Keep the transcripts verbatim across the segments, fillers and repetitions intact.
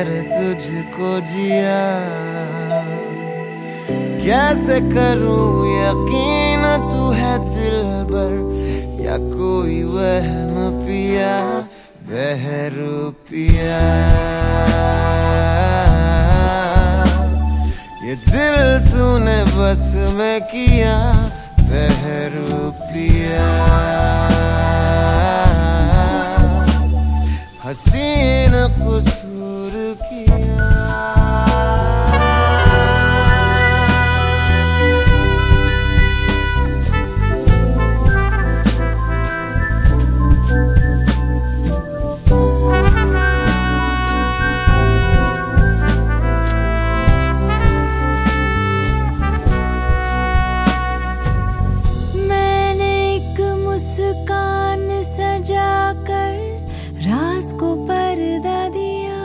बगैर तुझको जिया, कैसे करूं यकीन तू है दिलबर या कोई वहम पिया बहरूपिया। ये दिल तूने बस में किया बहरूपिया। हसीन कसूर किया। राज को पर्दा दिया,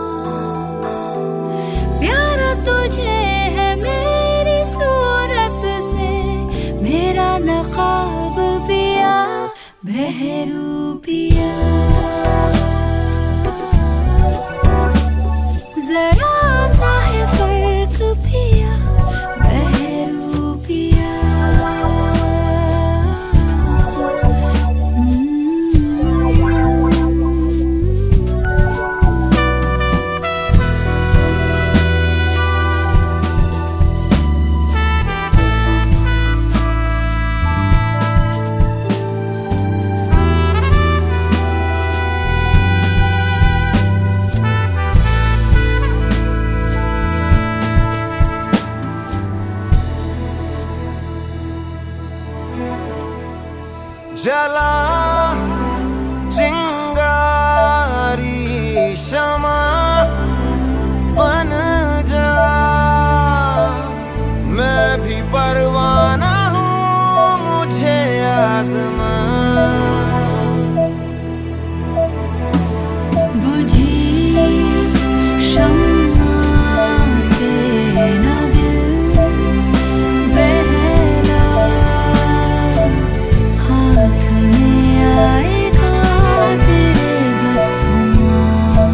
प्यारा तुझे है मेरी सूरत से, मेरा नकाब पिया बहरूपिया। जरा सा है फर्क पिया बहरूपिया। जला चिंगारी शमा बन जा, मैं भी परवाना हूँ मुझे आज़मा। बुझी शम्मा से न दिल बहला, हाथ में आएगा तेरे बस धुआं।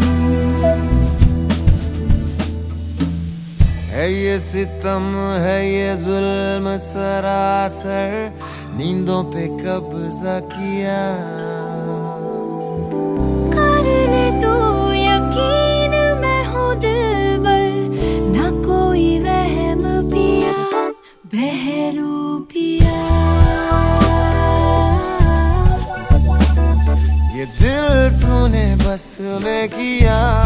है ये सितम है ये जुल्म सरासर, नींदों पे कब्जा किया। कर ले तू यकीन मैं हूँ दिलबर, ना कोई वहम पिया बहरूपिया। ये दिल तूने बस में किया